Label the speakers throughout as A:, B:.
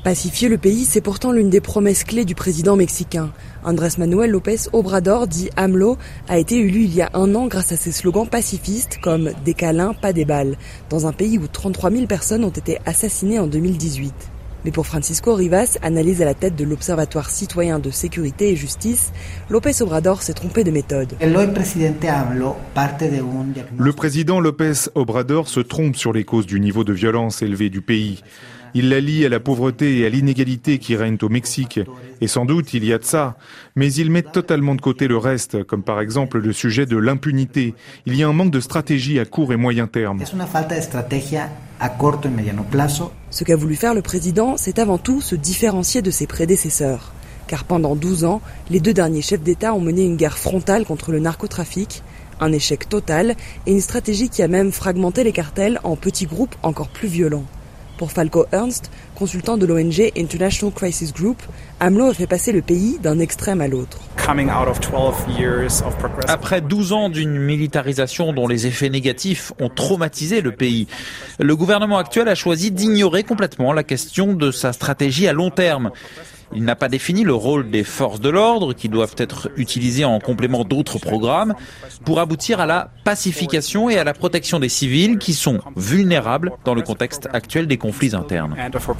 A: Pacifier le pays, c'est pourtant l'une des promesses clés du président mexicain. Andrés Manuel López Obrador, dit AMLO, a été élu il y a 1 an grâce à ses slogans pacifistes comme « des câlins, pas des balles », dans un pays où 33 000 personnes ont été assassinées en 2018. Mais pour Francisco Rivas, analyse à la tête de l'Observatoire citoyen de sécurité et justice, López Obrador s'est trompé de méthode.
B: Le président López Obrador se trompe sur les causes du niveau de violence élevé du pays. Il la lie à la pauvreté et à l'inégalité qui règnent au Mexique. Et sans doute, il y a de ça. Mais il met totalement de côté le reste, comme par exemple le sujet de l'impunité. Il y a un manque de stratégie à court et moyen terme.
A: Ce qu'a voulu faire le président, c'est avant tout se différencier de ses prédécesseurs. Car pendant 12 ans, les 2 derniers chefs d'État ont mené une guerre frontale contre le narcotrafic, un échec total et une stratégie qui a même fragmenté les cartels en petits groupes encore plus violents. Pour Falco Ernst, consultant de l'ONG International Crisis Group, AMLO a fait passer le pays d'un extrême à l'autre.
C: Après 12 ans d'une militarisation dont les effets négatifs ont traumatisé le pays, le gouvernement actuel a choisi d'ignorer complètement la question de sa stratégie à long terme. Il n'a pas défini le rôle des forces de l'ordre qui doivent être utilisées en complément d'autres programmes pour aboutir à la pacification et à la protection des civils qui sont vulnérables dans le contexte actuel des conflits internes.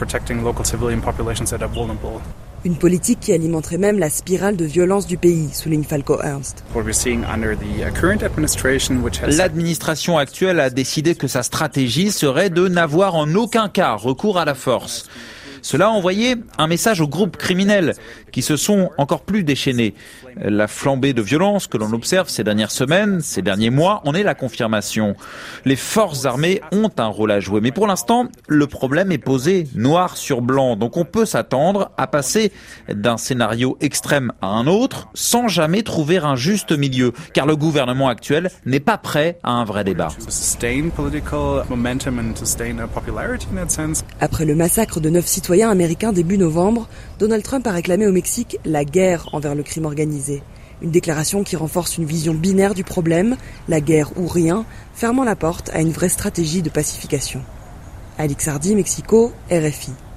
A: Une politique qui alimenterait même la spirale de violence du pays, souligne Falco Ernst.
C: L'administration actuelle a décidé que sa stratégie serait de n'avoir en aucun cas recours à la force. Cela a envoyé un message aux groupes criminels qui se sont encore plus déchaînés. La flambée de violence que l'on observe ces dernières semaines, ces derniers mois, en est la confirmation. Les forces armées ont un rôle à jouer. Mais pour l'instant, le problème est posé noir sur blanc. Donc on peut s'attendre à passer d'un scénario extrême à un autre sans jamais trouver un juste milieu. Car le gouvernement actuel n'est pas prêt à un vrai débat.
A: Après le massacre de 9 citoyens américains début novembre, Donald Trump a réclamé au Mexique la guerre envers le crime organisé. Une déclaration qui renforce une vision binaire du problème, la guerre ou rien, fermant la porte à une vraie stratégie de pacification. Alix Hardy, Mexico, RFI.